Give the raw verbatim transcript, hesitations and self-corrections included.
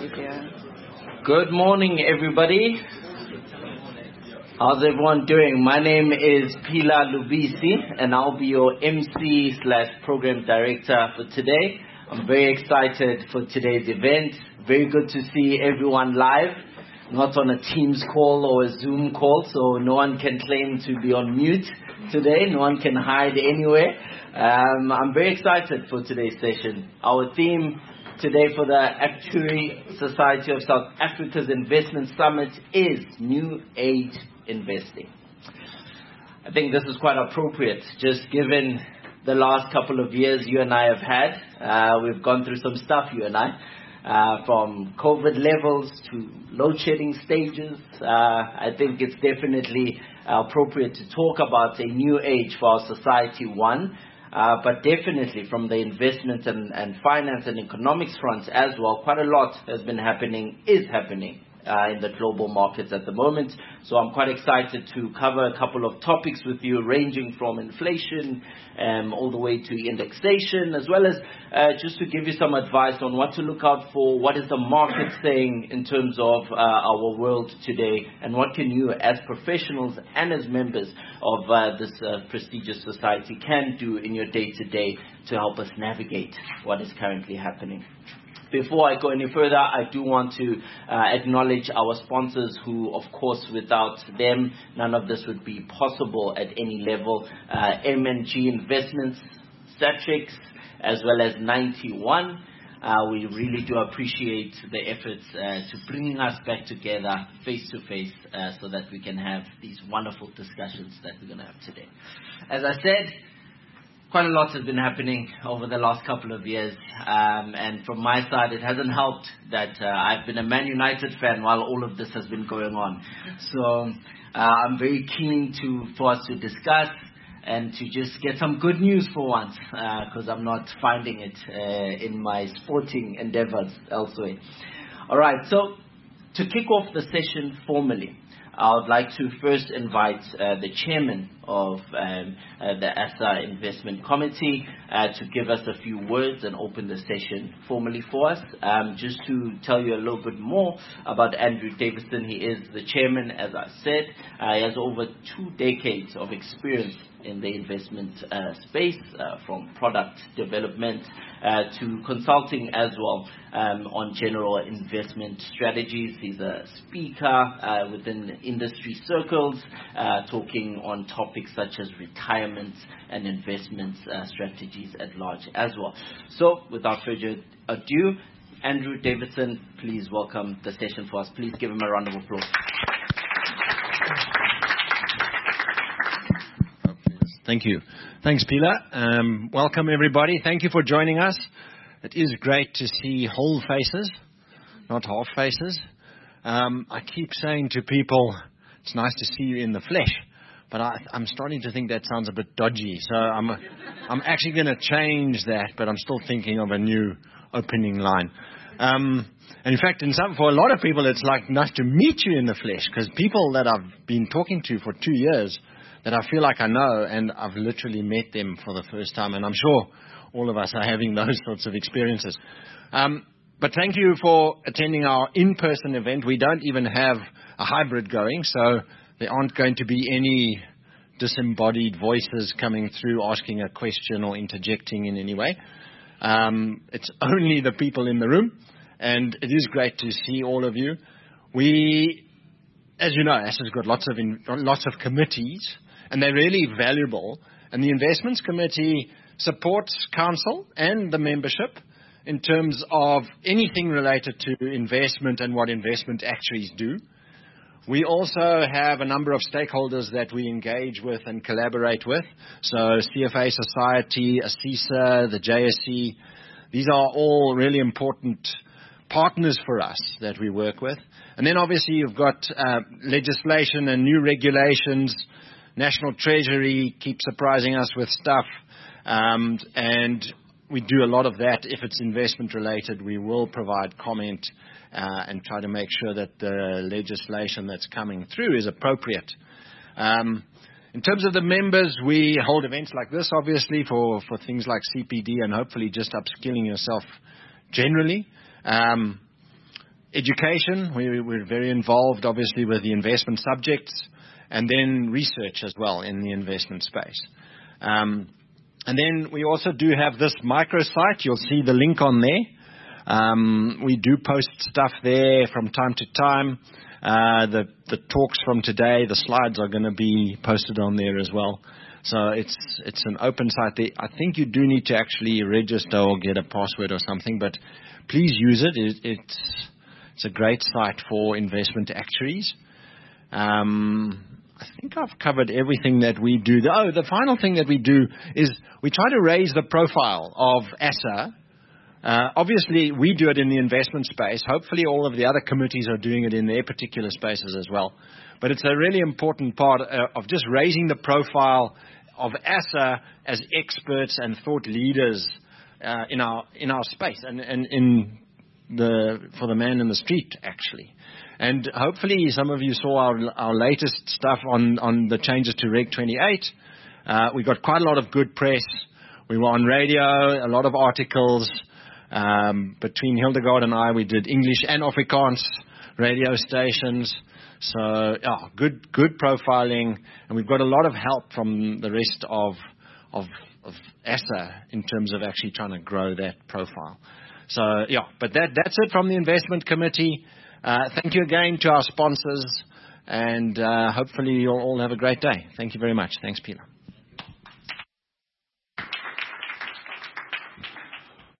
Good morning, everybody. How's everyone doing? My name is Pila Lubisi, and I'll be your M C slash program director for today. I'm very excited for today's event. Very good to see everyone live, not on a Teams call or a Zoom call, so no one can claim to be on mute today. No one can hide anywhere. Um, I'm very excited for today's session. Our theme today for the Actuary Society of South Africa's Investment Summit is New Age Investing. I think this is quite appropriate, just given the last couple of years you and I have had. Uh, we've gone through some stuff, you and I, uh, from COVID levels to load shedding stages. Uh, I think it's definitely appropriate to talk about a new age for our society, one. Uh, but definitely from the investment and, and finance and economics front as well, quite a lot has been happening, is happening uh, in the global markets at the moment. So I'm quite excited to cover a couple of topics with you, ranging from inflation um, all the way to indexation, as well as uh, just to give you some advice on what to look out for, what is the market saying in terms of uh, our world today, and what can you as professionals and as members of uh, this uh, prestigious society can do in your day-to-day to help us navigate what is currently happening. Before I go any further, I do want to uh, acknowledge our sponsors who, of course, without them, none of this would be possible at any level. Uh, M and G Investments, Satrix, as well as ninety-one. Uh, we really do appreciate the efforts uh, to bringing us back together face-to-face uh, so that we can have these wonderful discussions that we're going to have today. As I said, quite a lot has been happening over the last couple of years, um, and from my side, it hasn't helped that uh, I've been a Man United fan while all of this has been going on. So uh, I'm very keen to for us to discuss and to just get some good news for once, because uh, I'm not finding it uh, in my sporting endeavors elsewhere. All right, so to kick off the session formally, I would like to first invite uh, the chairman of um, uh, the A S A Investment Committee uh, to give us a few words and open the session formally for us. Um, just to tell you a little bit more about Andrew Davison, he is the chairman, as I said. Uh, he has over two decades of experience in the investment uh, space, uh, from product development uh, to consulting as well um, on general investment strategies. He's a speaker uh, within industry circles, uh, talking on topics such as retirement and investment uh, strategies at large as well. So without further ado, Andrew Davison, please welcome the session for us. Please give him a round of applause. Thank you. Thanks, Pila. Um, welcome, everybody. Thank you for joining us. It is great to see whole faces, not half faces. Um, I keep saying to people, it's nice to see you in the flesh, but I, I'm starting to think that sounds a bit dodgy. So I'm, I'm actually going to change that, but I'm still thinking of a new opening line. Um, and in fact, in some, for a lot of people, it's like nice to meet you in the flesh, because people that I've been talking to for two years that I feel like I know, and I've literally met them for the first time, and I'm sure all of us are having those sorts of experiences. Um, but thank you for attending our in-person event. We don't even have a hybrid going, so there aren't going to be any disembodied voices coming through asking a question or interjecting in any way. Um, it's only the people in the room, and it is great to see all of you. We, as you know, A S A's got lots of in, lots of committees, and they're really valuable. And the Investments Committee supports council and the membership in terms of anything related to investment and what investment actuaries do. We also have a number of stakeholders that we engage with and collaborate with. So C F A Society, ASISA, the J S E, these are all really important partners for us that we work with. And then obviously you've got uh, legislation and new regulations. National Treasury keeps surprising us with stuff, um, and we do a lot of that. If it's investment related, we will provide comment uh, and try to make sure that the legislation that's coming through is appropriate. Um, in terms of the members, we hold events like this, obviously, for, for things like C P D and hopefully just upskilling yourself generally. Um, education. We, we're very involved, obviously, with the investment subjects, and then research as well in the investment space. Um, and then we also do have this microsite. You'll see the link on there. Um, we do post stuff there from time to time. Uh, the, the talks from today, the slides are going to be posted on there as well. So it's it's an open site. There. I think you do need to actually register or get a password or something, but please use it. it it's it's a great site for investment actuaries. Um, I think I've covered everything that we do. Oh, the final thing that we do is we try to raise the profile of A S A. Uh, obviously, we do it in the investment space. Hopefully, all of the other committees are doing it in their particular spaces as well. But it's a really important part uh, of just raising the profile of A S A as experts and thought leaders uh, in our in our space and, and in the for the man in the street, actually. And hopefully, some of you saw our our latest stuff on on the changes to Reg twenty-eight. Uh, we got quite a lot of good press. We were on radio, a lot of articles. Um, between Hildegard and I, we did English and Afrikaans radio stations. So, yeah, good good profiling, and we've got a lot of help from the rest of of, of A S A in terms of actually trying to grow that profile. So, yeah, but that that's it from the investment committee. Uh, thank you again to our sponsors, and uh, hopefully you'll all have a great day. Thank you very much. Thanks, Peter.